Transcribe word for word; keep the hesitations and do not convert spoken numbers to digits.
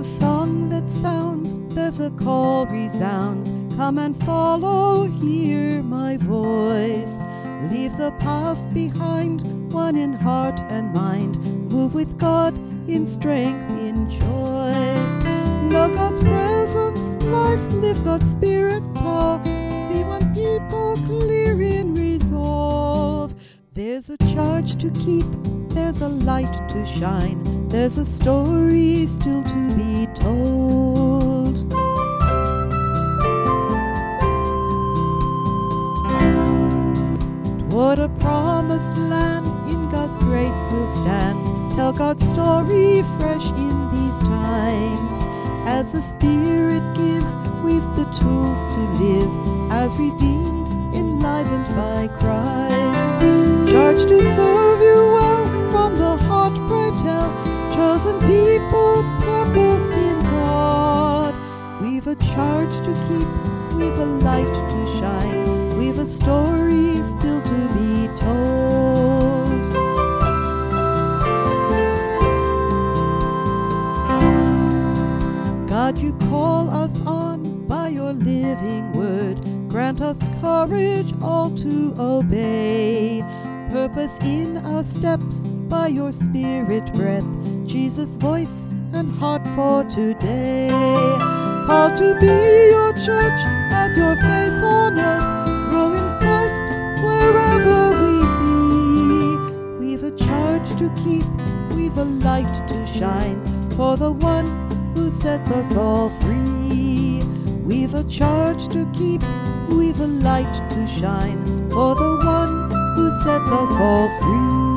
song that sounds, there's a call resounds. Come and follow, hear my voice. Leave the past behind, one in heart and mind. Move with God in strength, in choice. Know God's presence, life, live God's spirit, power. Be one people, clear in resolve. There's a charge to keep, there's a light to shine. There's a story still to be told. Toward a promised land, in God's grace we'll stand. Tell God's story fresh in these times. As the Spirit gives, we've the tools to live as redeemed, enlivened by Christ. Charge to serve you well, from the heart pray tell. Chosen people, purposed in God. We've a charge to keep, we've a light to shine. We've a story still to be told. God, you call us on by your living word. Grant us courage all to obey. Purpose in our steps by your spirit breath. Jesus' voice and heart for today. Called to be your church as your face on earth. Grow in Christ wherever we be. We've a charge to keep, we've a light to shine. For the one who sets us all free. We've a charge to keep, we've a light to shine. For the one who sets us all free.